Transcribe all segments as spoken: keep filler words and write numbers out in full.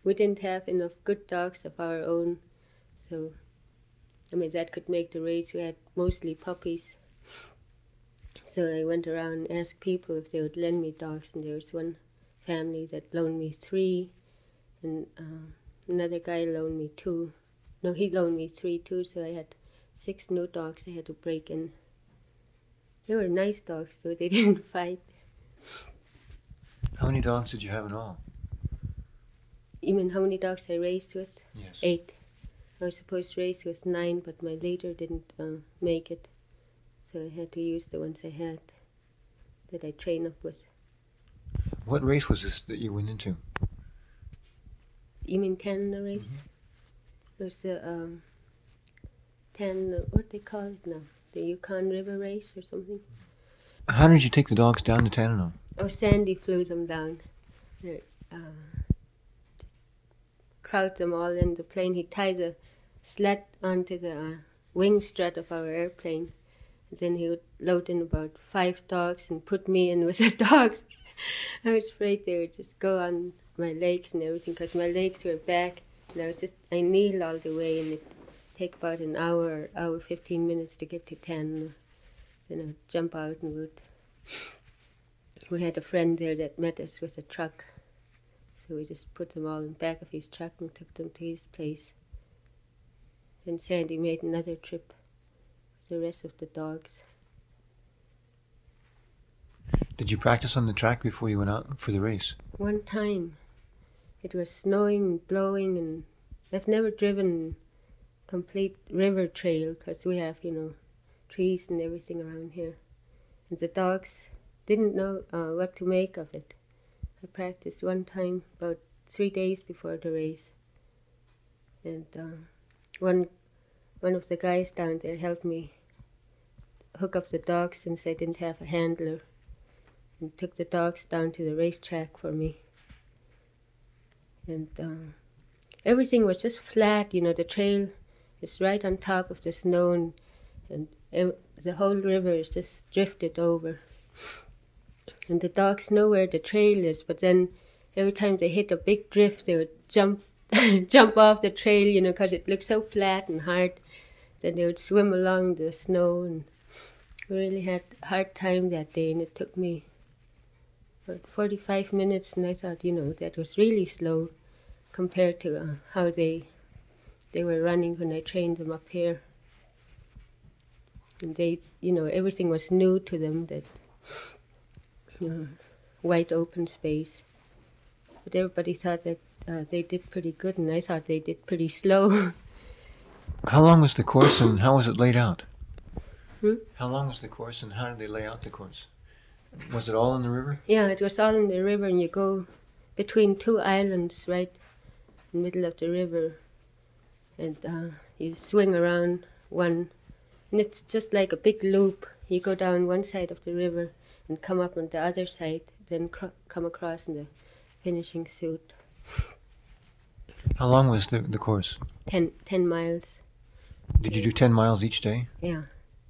we didn't have enough good dogs of our own. So, I mean, that could make the race. We had mostly puppies. So I went around and asked people if they would lend me dogs, and there was one family that loaned me three, and uh, another guy loaned me two. No, he loaned me three too, so I had six new dogs I had to break in. They were nice dogs, though. They didn't fight. How many dogs did you have in all? You mean how many dogs I raced with? Yes. Eight. I was supposed to race with nine, but my leader didn't uh, make it. So I had to use the ones I had that I train up with. What race was this that you went into? You mean Canada race? Mm-hmm. It was the um, ten, uh, what they call it now? The Yukon River race or something? How did you take the dogs down to Tanana? Oh, Sandy flew them down. They, uh, crowd them all in the plane. He tied the sled onto the uh, wing strut of our airplane. And then he would load in about five dogs and put me in with the dogs. I was afraid they would just go on my legs and everything, because my legs were back. And I was just, I kneel all the way, and it'd take about an hour, hour, fifteen minutes to get to ten. Then I'd jump out and would. We had a friend there that met us with a truck. So we just put them all in the back of his truck and took them to his place. Then Sandy made another trip with the rest of the dogs. Did you practice on the track before you went out for the race? One time, it was snowing and blowing, and I've never driven complete river trail, because we have, you know, trees and everything around here. And the dogs didn't know uh, what to make of it. I practiced one time about three days before the race. And uh, one one of the guys down there helped me hook up the dogs since I didn't have a handler, and took the dogs down to the racetrack for me. And uh, everything was just flat, you know, the trail is right on top of the snow, and, and ev- the whole river is just drifted over. And the dogs know where the trail is, but then every time they hit a big drift, they would jump jump off the trail, you know, because it looked so flat and hard. Then they would swim along the snow, and we really had a hard time that day, and it took me about forty-five minutes, and I thought, you know, that was really slow compared to uh, how they they were running when I trained them up here. And they, you know, everything was new to them, that you know, wide open space. But everybody thought that uh, they did pretty good, and I thought they did pretty slow. How long was the course, and how was it laid out? Hmm? How long was the course, and how did they lay out the course? Was it all in the river? Yeah, it was all in the river, and you go between two islands right in the middle of the river, and uh, you swing around one, and it's just like a big loop. You go down one side of the river and come up on the other side, then cr- come across in the finishing suit. How long was the, the course? Ten, ten miles. Did you do ten miles each day? Yeah.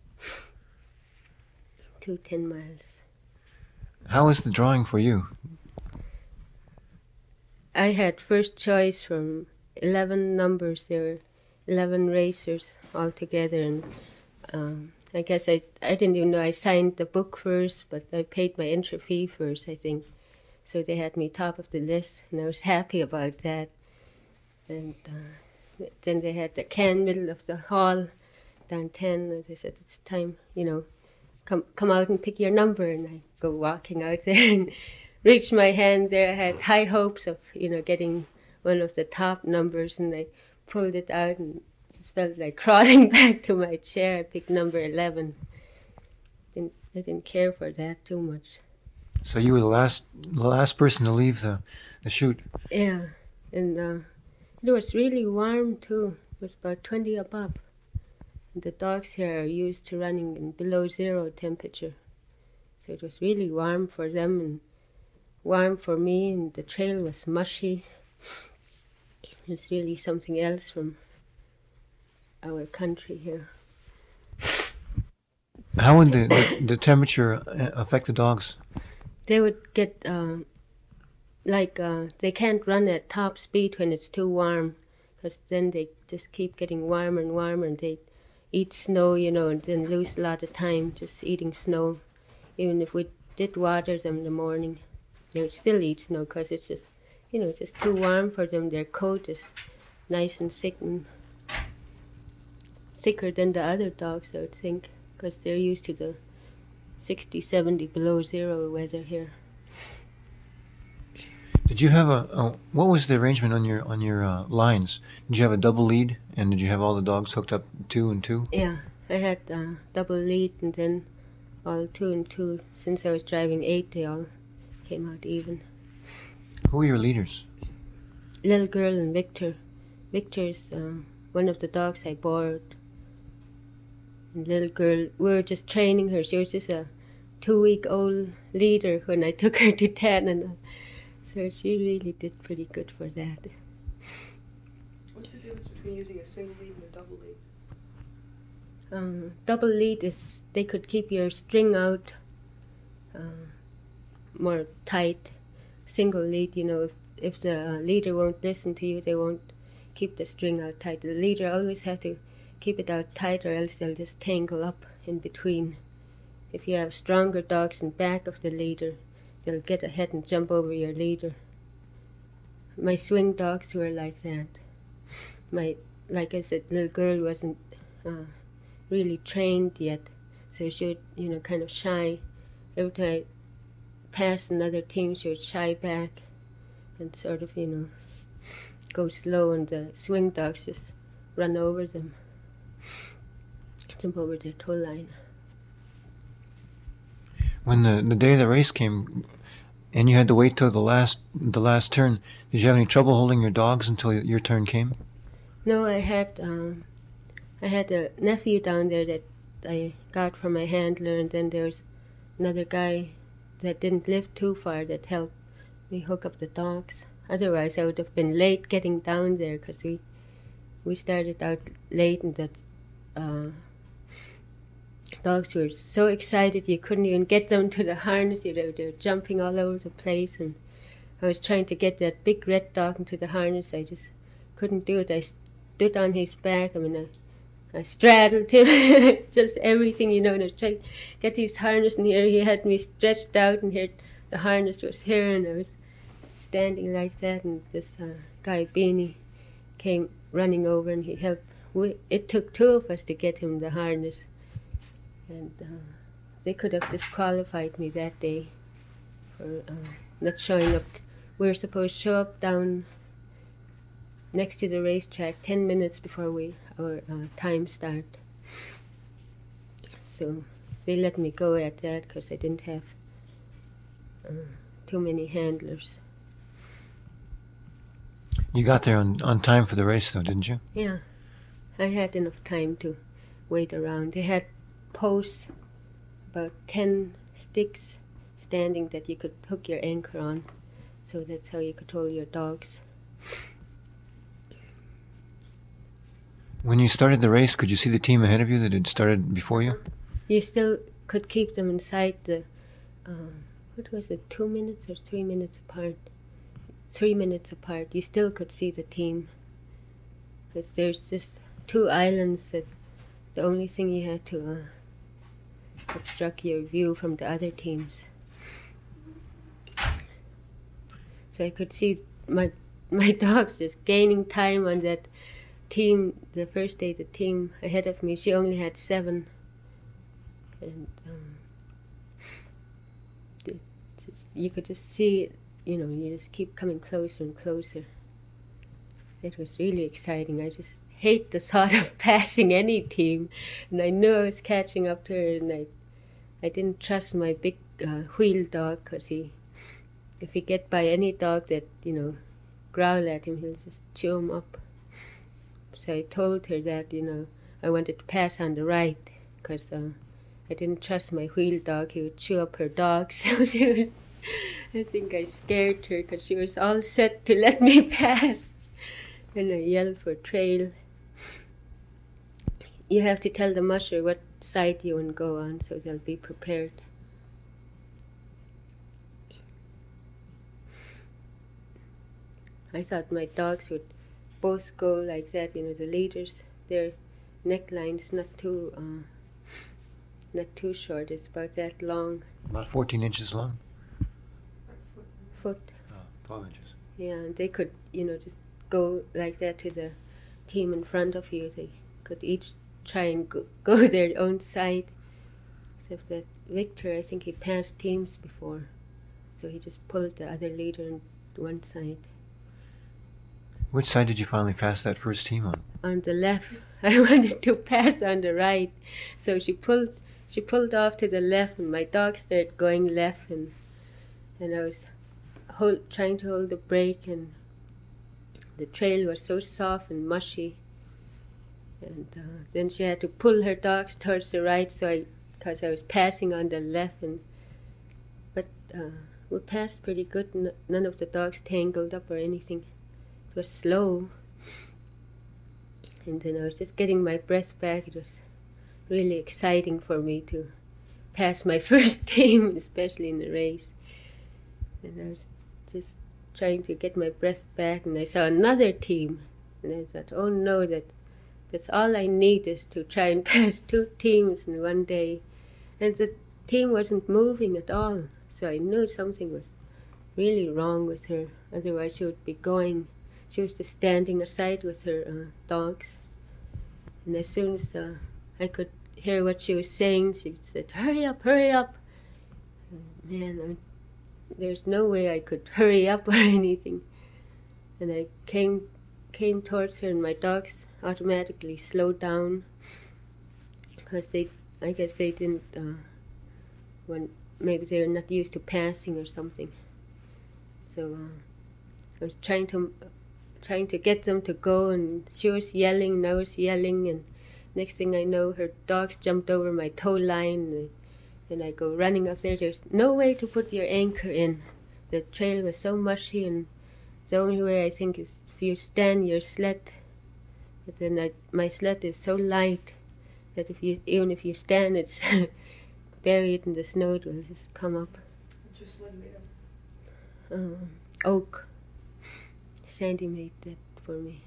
Two ten miles. How was the drawing for you? I had first choice from eleven numbers. There were eleven racers altogether, and um, I guess I I didn't even know I signed the book first, but I paid my entry fee first, I think. So they had me top of the list, and I was happy about that. And uh, then they had the can middle of the hall, down ten, and they said, it's time, you know, come come out and pick your number. And I go walking out there and reach my hand there. I had high hopes of, you know, getting one of the top numbers, and I pulled it out and just felt like crawling back to my chair. I picked number eleven. Didn't, I didn't care for that too much. So you were the last the last person to leave the, the chute. Yeah, and uh, it was really warm too. It was about twenty above. And the dogs here are used to running in below zero temperature. So it was really warm for them and warm for me, and the trail was mushy. It's really something else from our country here. How would the, the, the temperature affect the dogs? They would get uh, like uh, they can't run at top speed when it's too warm, because then they just keep getting warmer and warmer, and they eat snow, you know, and then lose a lot of time just eating snow. Even if we did water them in the morning, they would still eat snow because it's just, you know, just too warm for them. Their coat is nice and thick and thicker than the other dogs, I would think, because they're used to the sixty, seventy below zero weather here. Did you have a, a what was the arrangement on your on your uh, lines? Did you have a double lead, and did you have all the dogs hooked up two and two? Yeah, I had uh, double lead, and then all two and two. Since I was driving eight, they all came out even. Who were your leaders? Little girl and Victor. Victor's uh, one of the dogs I borrowed. And little girl, we were just training her. She was just a two-week-old leader when I took her to Tanana. So she really did pretty good for that. What's the difference between using a single lead and a double lead? Um, double lead is they could keep your string out uh, more tight. Single lead, you know, if, if the uh, leader won't listen to you, they won't keep the string out tight. The leader always have to keep it out tight, or else they'll just tangle up in between. If you have stronger dogs in back of the leader, they'll get ahead and jump over your leader. My swing dogs were like that. My, like I said, little girl wasn't uh, really trained yet, so she would, you know, kind of shy. Every time I passed another team, she would shy back and sort of, you know, go slow, and the swing dogs just run over them, jump over their toe line. When the, the day of the race came, and you had to wait till the last the last turn, did you have any trouble holding your dogs until your turn came? No, I had um, I had a nephew down there that I got from my handler, and then there's another guy that didn't live too far that helped me hook up the dogs. Otherwise, I would have been late getting down there, because we we started out late, and that uh, dogs were so excited you couldn't even get them to the harness. You know, they were jumping all over the place, and I was trying to get that big red dog into the harness. I just couldn't do it. I stood on his back. I mean, I, I straddled him, just everything, you know, and I tried to get his harness, and here he had me stretched out, and here the harness was here, and I was standing like that, and this uh, guy, Beanie, came running over, and he helped. We, it took two of us to get him the harness, and uh, they could have disqualified me that day for uh, not showing up. We were supposed to show up down next to the racetrack ten minutes before we our uh, time start. So they let me go at that because I didn't have uh, too many handlers. You got there on, on time for the race, though, didn't you? Yeah, I had enough time to wait around. They had posts, about ten sticks standing that you could hook your anchor on. So that's how you control your dogs. When you started the race, could you see the team ahead of you that had started before you? You still could keep them inside the, um, what was it, two minutes or three minutes apart? Three minutes apart. You still could see the team. Because there's just two islands. That's the only thing you had to uh, obstruct your view from the other teams. So I could see my my dogs just gaining time on that team. The first day, the team ahead of me, she only had seven. And um, the, you could just see it, you know, you just keep coming closer and closer. It was really exciting. I just hate the thought of passing any team. And I knew I was catching up to her, and I, I didn't trust my big uh, wheel dog, because he, if he get by any dog that, you know, growl at him, he'll just chew him up. So I told her that, you know, I wanted to pass on the right, because uh, I didn't trust my wheel dog. He would chew up her dog. So she was, I think I scared her, because she was all set to let me pass. And I yelled for trail. You have to tell the musher what side you want to go on, so they'll be prepared. I thought my dogs would both go like that, you know, the leaders, their neckline's not too, uh, not too short, it's about that long. About fourteen inches long? Foot. Oh, twelve inches. Yeah, and they could, you know, just go like that to the team in front of you. They could each try and go, go their own side. Except that Victor, I think he passed teams before, so he just pulled the other leader on one side. Which side did you finally pass that first team on? On the left. I wanted to pass on the right, so she pulled she pulled off to the left, and my dog started going left, and and I was hold, trying to hold the brake, and the trail was so soft and mushy, and uh, then she had to pull her dogs towards the right, so I because I was passing on the left, and but uh, we passed pretty good. N- none of the dogs tangled up or anything. It was slow. And then I was just getting my breath back. It was really exciting for me to pass my first team, especially in the race. And I was just trying to get my breath back, and I saw another team. And I thought, oh no, that that's all I need is to try and pass two teams in one day. And the team wasn't moving at all. So I knew something was really wrong with her. Otherwise she would be going. She was just standing aside with her uh, dogs. And as soon as uh, I could hear what she was saying, she said, hurry up, hurry up. And man, I, there's no way I could hurry up or anything. And I came came towards her, and my dogs automatically slowed down. Because they, I guess they didn't, uh, when maybe they're not used to passing or something. So uh, I was trying to trying to get them to go, and she was yelling, and I was yelling, and next thing I know, her dogs jumped over my tow line, and, and I go running up there. There's no way to put your anchor in. The trail was so mushy, and the only way I think is if you stand your sled. But then I, my sled is so light that if you even if you stand, it's buried in the snow. It will just come up. What's your sled made of? Um, oak. Sandy made that for me.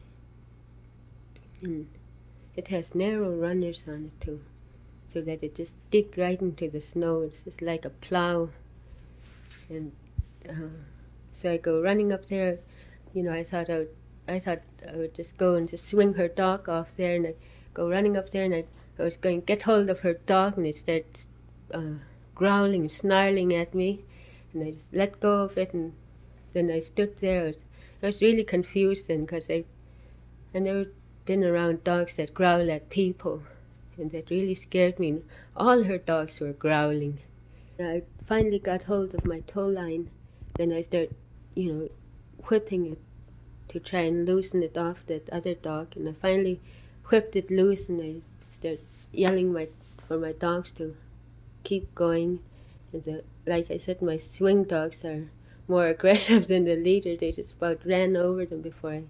And it has narrow runners on it too, so that it just dig right into the snow. It's just like a plow. And uh, so I go running up there. You know, I thought I would, I thought I would just go and just swing her dog off there, and I go running up there, and I, I was going to get hold of her dog, and it started uh, growling, snarling at me, and I just let go of it, and then I stood there. I was, I was really confused then, because I I never been around dogs that growl at people, and that really scared me. All her dogs were growling. I finally got hold of my tow line. Then I started, you know, whipping it to try and loosen it off that other dog, and I finally whipped it loose, and I started yelling my for my dogs to keep going. And the, like I said, my swing dogs are more aggressive than the leader. They just about ran over them before I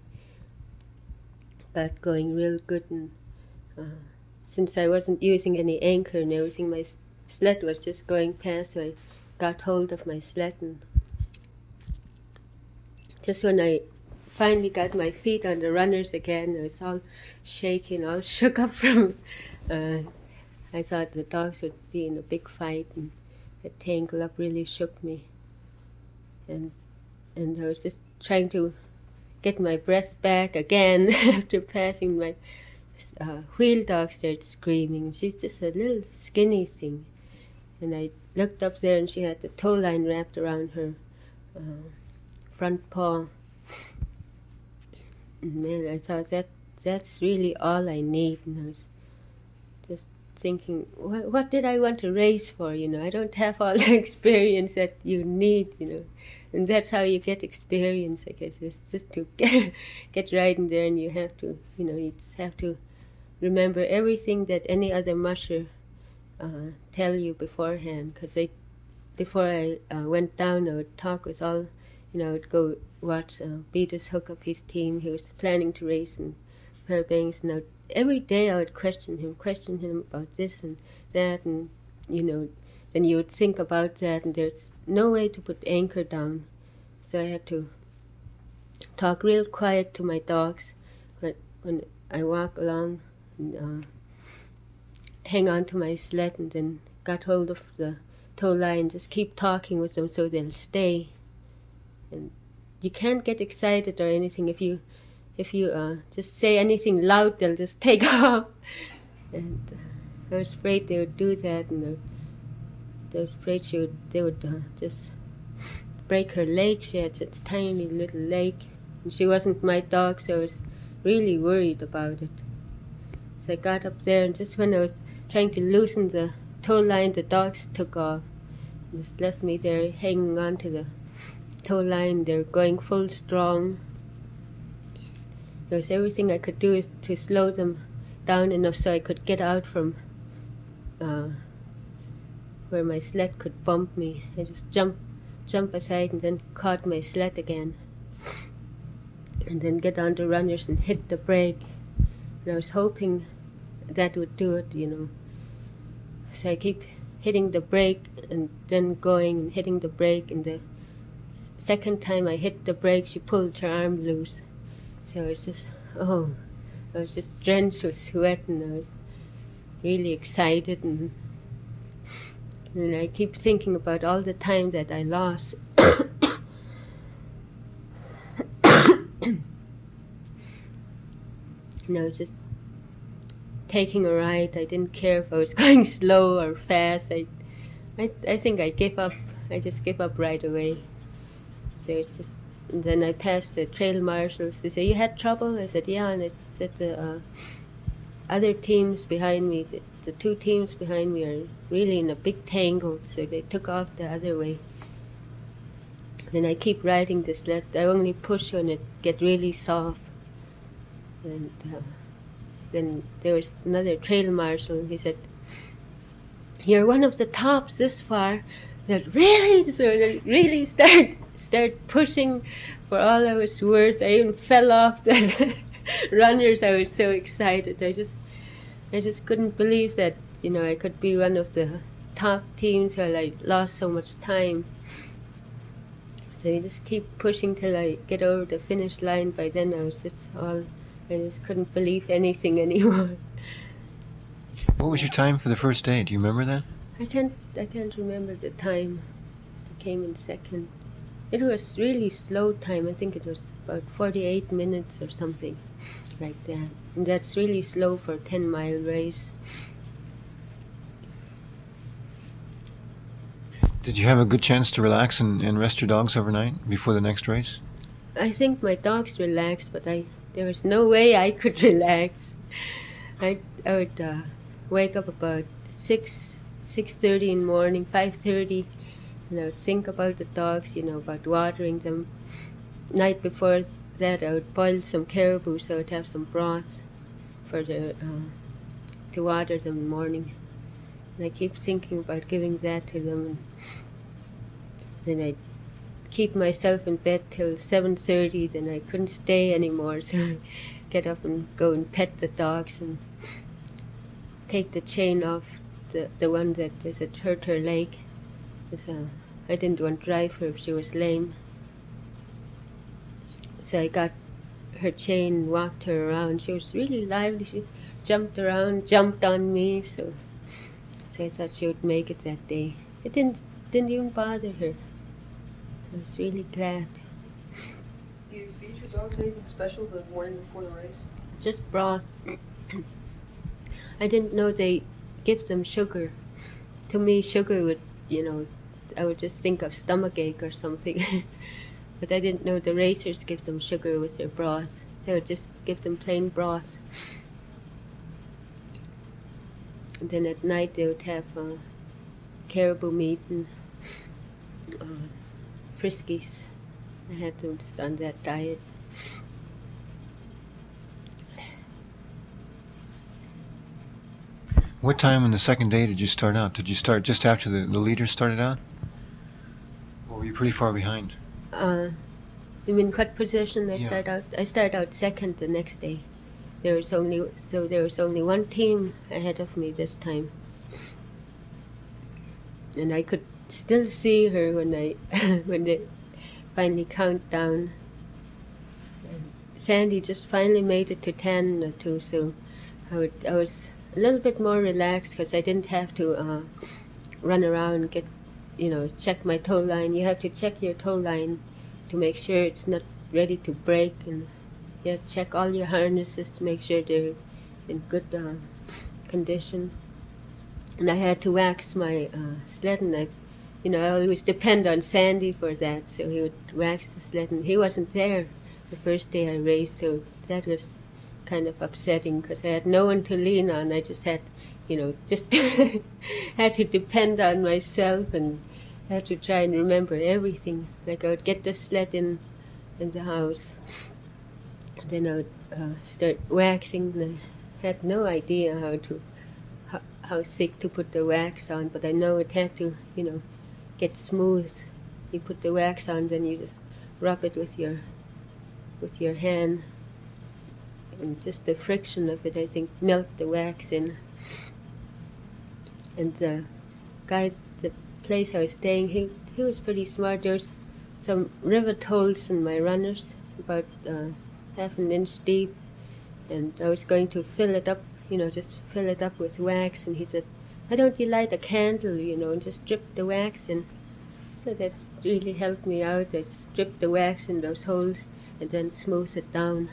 got going real good. And uh, since I wasn't using any anchor and everything, my s- sled was just going past, so I got hold of my sled, and just when I finally got my feet on the runners again, I was all shaking, all shook up from uh, I thought the dogs would be in a big fight, and the tangle up really shook me. And and I was just trying to get my breath back again after passing. My uh, wheel dog started screaming. She's just a little skinny thing. And I looked up there, and she had the tow line wrapped around her uh, front paw. And man, I thought that that's really all I need. And I was just thinking, what, what did I want to race for? You know, I don't have all the experience that you need, you know. And that's how you get experience, I guess. It's just to get, get right in there, and you have to, you know, you just have to remember everything that any other musher uh, tell you beforehand. Because they, before I uh, went down, I would talk with all, you know, I would go watch uh, Beatus hook up his team. He was planning to race in Fairbanks, and I would, every day I would question him, question him about this and that, and, you know, then you would think about that, and there's no way to put anchor down. So I had to talk real quiet to my dogs when, when I walk along and uh, hang on to my sled, and then got hold of the tow line, just keep talking with them so they'll stay. And you can't get excited or anything. If you if you uh, just say anything loud, they'll just take off. And uh, I was afraid they would do that, and I, I was afraid she would, they would uh, just break her leg. She had such tiny little leg, and she wasn't my dog, so I was really worried about it. So I got up there, and just when I was trying to loosen the tow line, the dogs took off. Just left me there hanging on to the tow line. They're going full strong. There was everything I could do to slow them down enough so I could get out from uh, where my sled could bump me. I just jumped, jump aside and then caught my sled again. And then get on the runners and hit the brake. And I was hoping that would do it, you know. So I keep hitting the brake and then going and hitting the brake, and the s- second time I hit the brake, she pulled her arm loose. So I was just, oh, I was just drenched with sweat, and I was really excited, and, and I keep thinking about all the time that I lost. And I was just taking a ride. I didn't care if I was going slow or fast. I, I, I think I gave up. I just gave up right away. So it's just, and then I passed the trail marshals. They said, "You had trouble?" I said, "Yeah." And I said, "The uh, other teams behind me, the, the two teams behind me, are really in a big tangle." So they took off the other way. Then I keep riding the sled. I only push when it get really soft. And uh, then there was another trail marshal, and he said, "You're one of the tops this far." That really, so I really start start pushing for all I was worth. I even fell off the runners. I was so excited. I just, I just couldn't believe that, you know, I could be one of the top teams while I lost so much time. So you just keep pushing till I get over the finish line. By then I was just all, I just couldn't believe anything anymore. What was your time for the first day? Do you remember that? I can't, I can't remember the time. I came in second. It was really slow time. I think it was about forty-eight minutes or something like that. And that's really slow for a ten mile race. Did you have a good chance to relax and, and rest your dogs overnight before the next race? I think my dogs relaxed, but I there was no way I could relax. I, I would uh, wake up about six six thirty in the morning, five thirty, and I would think about the dogs, you know, about watering them. Night before that, I would boil some caribou, so I'd have some broth for the uh, to water them in the morning. And I keep thinking about giving that to them. And then I'd keep myself in bed till seven thirty, then I couldn't stay anymore, so I'd get up and go and pet the dogs and take the chain off the, the one that is had hurt her leg. So I didn't want to drive her if she was lame. So I got her chain and walked her around. She was really lively. She jumped around, jumped on me, so so I thought she would make it that day. It didn't didn't even bother her. I was really glad. Do you feed your dogs anything special the morning before the race? Just broth. I didn't know they give them sugar. To me, sugar would, you know, I would just think of stomachache or something. But I didn't know the racers give them sugar with their broth. So I would just give them plain broth. And then at night they would have uh, caribou meat and uh, Friskies. I had them just on that diet. What time on the second day did you start out? Did you start just after the, the leaders started out? Or were you pretty far behind? Uh, you mean what position I Yeah. start out? I start out second the next day. There was only so there was only one team ahead of me this time, and I could still see her when I when they finally count down. Sandy just finally made it to ten or two, so I, would, I was a little bit more relaxed because I didn't have to uh, run around and get, you know, check my tow line. You have to check your tow line to make sure it's not ready to break, and you have to check all your harnesses to make sure they're in good uh, condition. And I had to wax my uh, sled, and I, you know, I always depend on Sandy for that, so he would wax the sled, and he wasn't there the first day I raced, so that was kind of upsetting because I had no one to lean on. I just had, you know, just had to depend on myself and had to try and remember everything. Like I would get the sled in, in the house, then I would uh, start waxing, and I had no idea how to, how, how thick to put the wax on, but I know it had to, you know, get smooth. You put the wax on, then you just rub it with your with your hand, and just the friction of it, I think, melt the wax in. And the guy, the place I was staying, he he was pretty smart. There's some rivet holes in my runners, about uh, half an inch deep, and I was going to fill it up, you know, just fill it up with wax, and he said, why don't you light a candle, you know, and just drip the wax in. So that really helped me out. I stripped the wax in those holes and then smooth it down.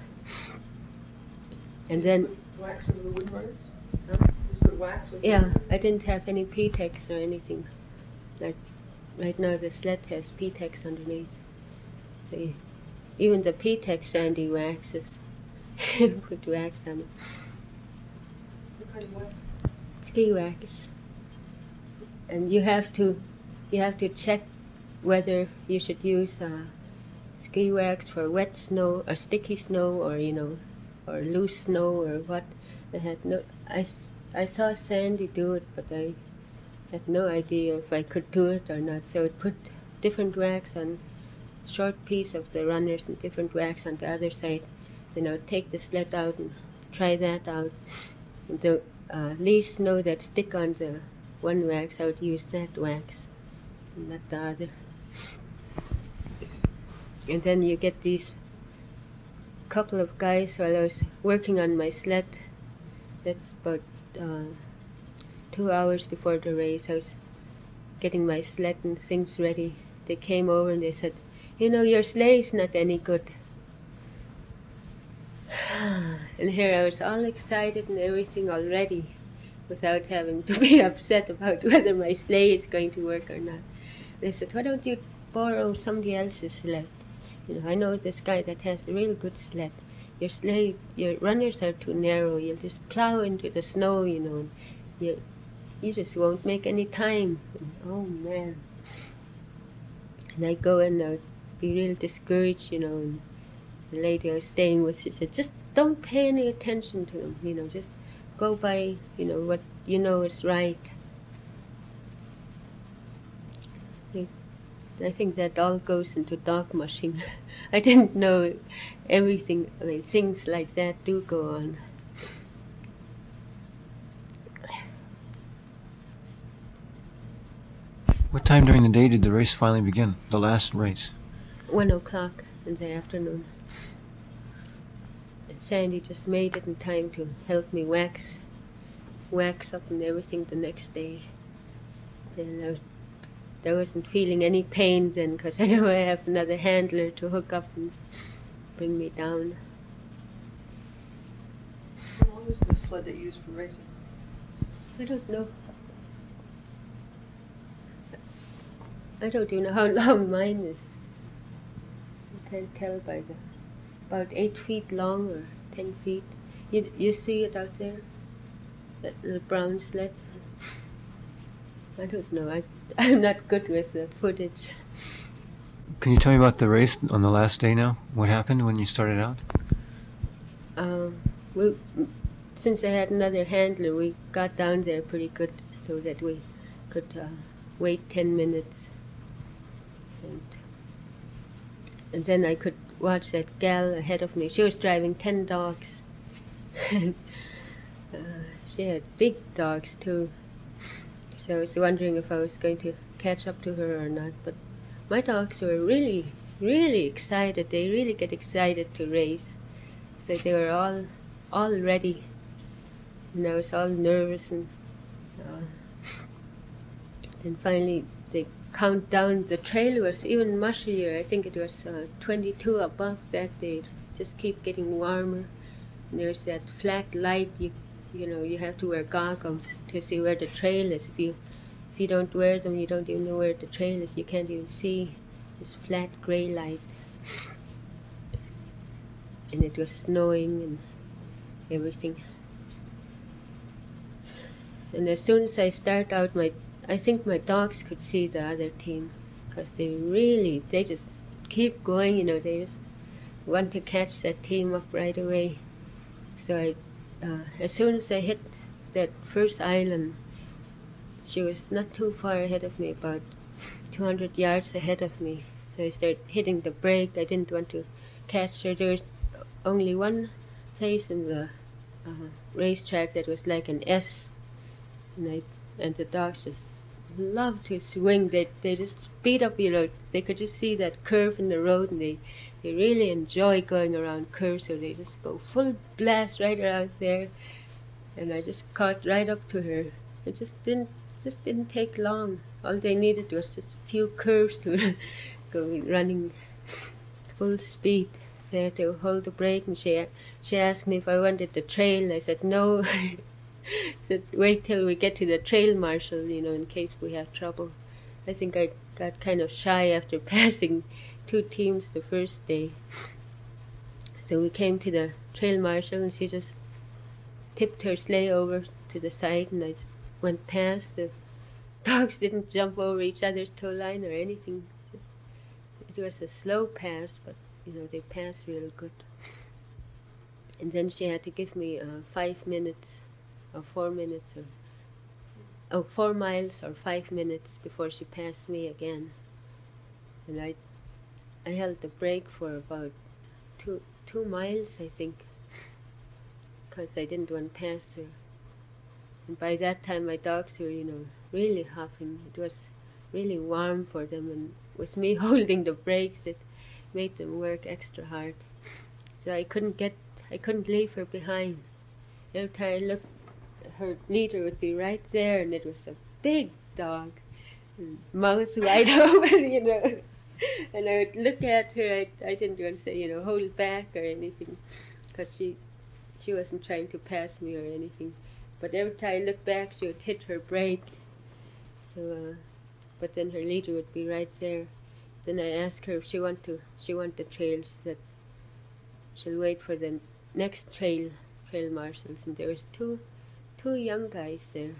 And then, Wax over the wood runners? Huh? Just put wax over the yeah, wood I didn't have any P-Tex or anything. Like, right now the sled has P-Tex underneath. So you, even the P-Tex Sandy waxes. Put wax on it. What kind of wax? Ski wax. And you have to, you have to check whether you should use uh, ski wax for wet snow or sticky snow, or, you know, or loose snow or what. I had no, I, I saw Sandy do it, but I had no idea if I could do it or not. So I put different wax on short piece of the runners and different wax on the other side. Then I would take the sled out and try that out. And the uh, least snow that stick on the one wax, I would use that wax, and not the other. And then you get these couple of guys while I was working on my sled. That's about uh, two hours before the race. I was getting my sled and things ready. They came over and they said, you know, your sleigh's not any good. And here I was all excited and everything already, without having to be upset about whether my sleigh is going to work or not. They said, why don't you borrow somebody else's sled? You know, I know this guy that has a real good sled. Your sleigh, your runners are too narrow. You'll just plow into the snow, you know. You, you just won't make any time. And, oh, man. And I go and I'd be real discouraged, you know. And the lady I was staying with, she said, just don't pay any attention to them, you know. Just go by, you know, what you know is right. I think that all goes into dog mushing. I didn't know everything. I mean, things like that do go on. What time during the day did the race finally begin? The last race? One o'clock in the afternoon. And Sandy just made it in time to help me wax, wax up and everything the next day. And I was I wasn't feeling any pain then, because I know I have another handler to hook up and bring me down. How long is the sled that you use for racing? I don't know. I don't even know how long mine is. You can't tell by the about eight feet long or ten feet. You you see it out there, that little brown sled. I don't know. I I'm not good with the footage. Can you tell me about the race on the last day now? What happened when you started out? Um, we, since I had another handler, we got down there pretty good so that we could uh, wait ten minutes. And, and then I could watch that gal ahead of me. She was driving ten dogs. and, uh, she had big dogs too. So I was wondering if I was going to catch up to her or not. But my dogs were really, really excited. They really get excited to race. So they were all all ready, and I was all nervous, and uh, and finally they count down. The trail was even mushier. I think it was uh, twenty-two above that. They just keep getting warmer. And there's that flat light. You you know you have to wear goggles to see where the trail is. If you if you don't wear them, you don't even know where the trail is. You can't even see this flat gray light. And it was snowing and everything. And as soon as I start out, my I think my dogs could see the other team, because they really, they just keep going, you know, they just want to catch that team up right away. So I, uh, as soon as I hit that first island, she was not too far ahead of me, about two hundred yards ahead of me. So I started hitting the brake. I didn't want to catch her. There was only one place in the uh, racetrack that was like an S, and I and the dogs just love to swing. They they just speed up, you know. They could just see that curve in the road, and they they really enjoy going around curves. So they just go full blast right around there, and I just caught right up to her. It just didn't just didn't take long. All they needed was just a few curves to go running full speed. They had to hold the brake, and she she asked me if I wanted the trail. I said no. I said wait till we get to the trail marshal, you know, in case we have trouble. I think I got kind of shy after passing two teams the first day. So we came to the trail marshal, and she just tipped her sleigh over to the side, and I just went past. The dogs didn't jump over each other's tow line or anything. Just, it was a slow pass, but you know, they passed real good. And then she had to give me uh, five minutes or four minutes or oh, four miles or five minutes before she passed me again. And I I held the brake for about two two miles, I think, because I didn't want to pass her. And by that time my dogs were, you know, really huffing. It was really warm for them, and with me holding the brakes, it made them work extra hard. So I couldn't get, I couldn't leave her behind. Every time I looked, her leader would be right there, and it was a big dog, and mouth wide open, you know. And I would look at her. I, I didn't want to say, you know, hold back or anything, because she, she wasn't trying to pass me or anything. But every time I looked back, she would hit her brake. So, uh, but then her leader would be right there. Then I asked her if she want to, she want the trail. She said she'll wait for the next trail, trail marshals. And there was two, two young guys there.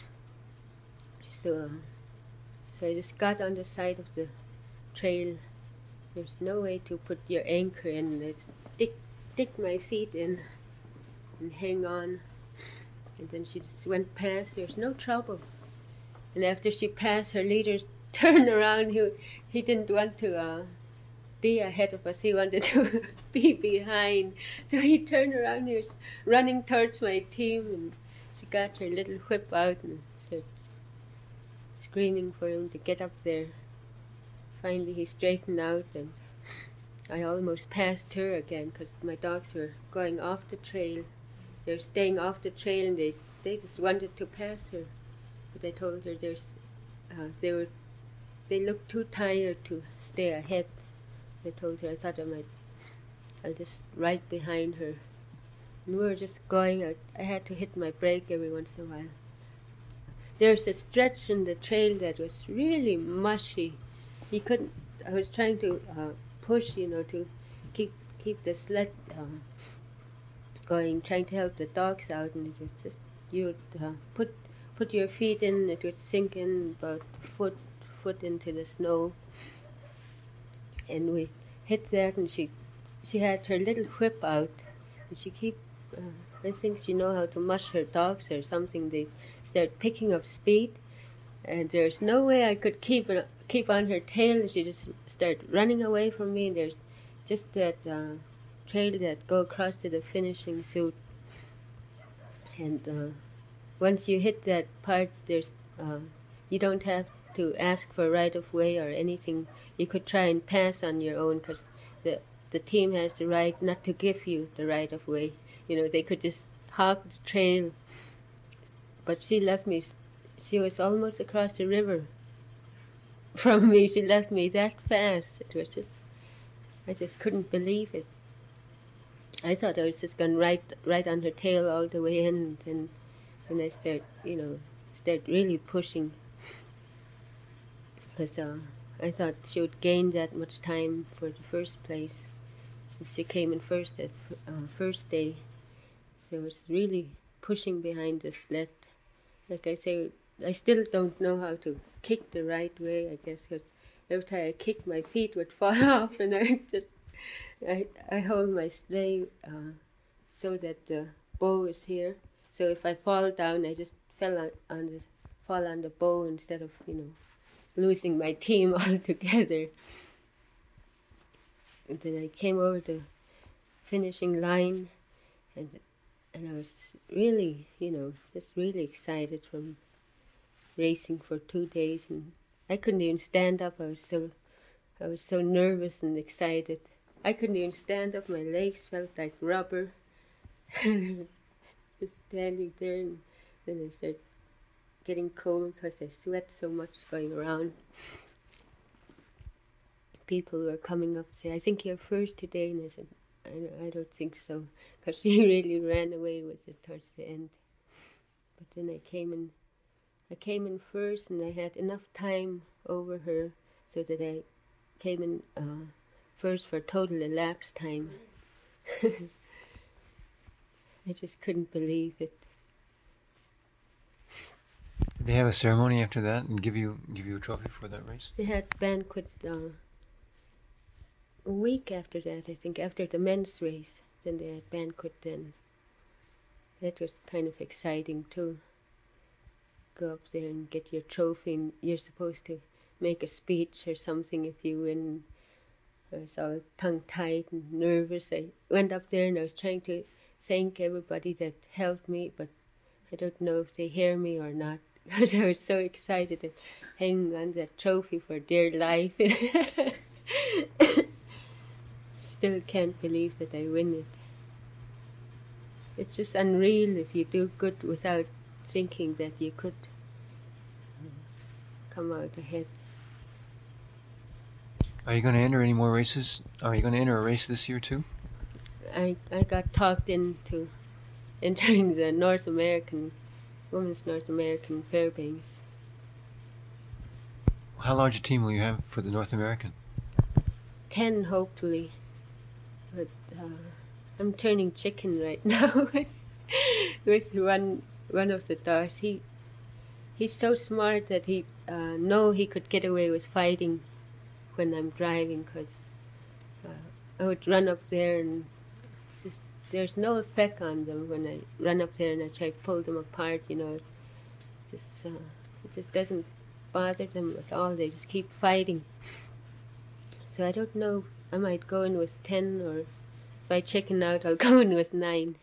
So, uh, so I just got on the side of the trail. There's no way to put your anchor in. I just stick, stick my feet in and hang on. And then she just went past. There's no trouble. And after she passed, her leader turned around. He he didn't want to uh, be ahead of us. He wanted to be behind. So he turned around. He was running towards my team, and she got her little whip out and started screaming for him to get up there. Finally, he straightened out, and I almost passed her again, because my dogs were going off the trail. They were staying off the trail, and they, they just wanted to pass her. But I told her there's, uh, they were, they looked too tired to stay ahead. So I told her I thought I might, I'll just right behind her. And we were just going. I, I had to hit my brake every once in a while. There's a stretch in the trail that was really mushy. He couldn't. I was trying to uh, push, you know, to keep keep the sled uh, going, trying to help the dogs out, and it was just you would uh, put put your feet in, it would sink in about foot foot into the snow, and we hit that, and she she had her little whip out, and she keep. Uh, I think she know how to mush her dogs or something. They start picking up speed, and there's no way I could keep it, keep on her tail. And she just started running away from me. And there's just that uh, trail that go across to the finishing suit. And uh, once you hit that part, there's uh, you don't have to ask for right of way or anything. You could try and pass on your own, because the the team has the right not to give you the right of way. You know, they could just hog the trail. But she left me, she was almost across the river from me. She left me that fast. It was just, I just couldn't believe it. I thought I was just going right, right on her tail all the way in. And then when I start, you know, start really pushing, because uh, I thought she would gain that much time for the first place, since she came in first at uh, first day. So I was really pushing behind the sled. Like I say, I still don't know how to kick the right way, I guess, because every time I kick, my feet would fall off, and I just, I, I hold my sleigh uh, so that the bow is here. So if I fall down, I just fell on, on the, fall on the bow instead of, you know, losing my team altogether. And then I came over the finishing line, and and I was really, you know, just really excited from racing for two days, and I couldn't even stand up. I was so, I was so nervous and excited. I couldn't even stand up. My legs felt like rubber. Just standing there, and then I started getting cold because I sweat so much going around. People were coming up and say, "I think you're first today," and I said, I, I don't think so, because she really ran away with it towards the end. But then I came in, I came in first, and I had enough time over her so that I came in uh, first for total elapsed time. I just couldn't believe it. Did they have a ceremony after that and give you give you a trophy for that race? They had banquet uh, a week after that, I think, after the men's race. Then they had banquet then. That was kind of exciting too. Go up there and get your trophy, and you're supposed to make a speech or something if you win. I was all tongue-tied and nervous. I went up there and I was trying to thank everybody that helped me, but I don't know if they hear me or not, because I was so excited and hanging on that trophy for dear life. Still can't believe that I win it. It's just unreal if you do good without thinking that you could come out ahead. Are you going to enter any more races? Are you going to enter a race this year too? I, I got talked into entering the North American, Women's North American Fairbanks. How large a team will you have for the North American? Ten, hopefully. But uh, I'm turning chicken right now with, with one one of the dogs. He he's so smart that he uh, know he could get away with fighting when I'm driving, because uh, I would run up there and it's just, there's no effect on them when I run up there and I try to pull them apart. You know, it just uh, it just doesn't bother them at all. They just keep fighting. So I don't know. I might go in with ten, or if I chicken out, I'll go in with nine.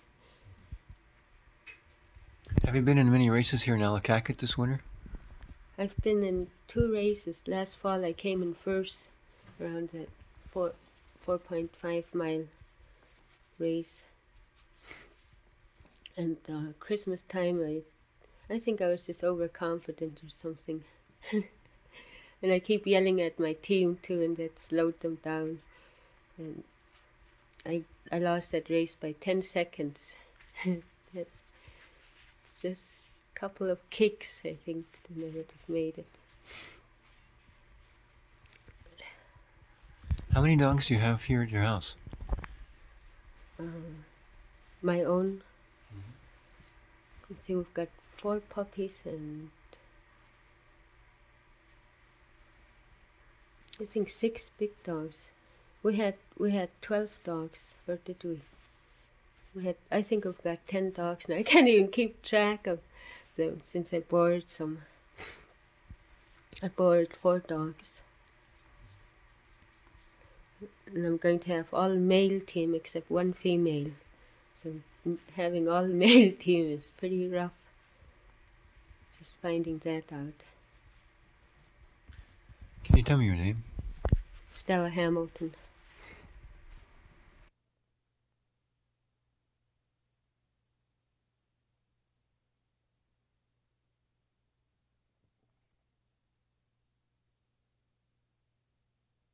Have you been in many races here in Allakaket this winter? I've been in two races. Last fall I came in first around that four, four point five mile race. And uh, Christmas time, I, I think I was just overconfident or something. And I keep yelling at my team too, and that slowed them down. And I I lost that race by ten seconds. That, just a couple of kicks, I think, then I would have made it. How many dogs do you have here at your house? Um, my own. Mm-hmm. Let's see, we've got four puppies and I think six big dogs. We had we had twelve dogs, or did we? We had. I think we've got ten dogs now. I can't even keep track of them since I borrowed some. I borrowed four dogs, and I'm going to have all male team except one female. So having all male team is pretty rough. Just finding that out. Can you tell me your name? Stella Hamilton.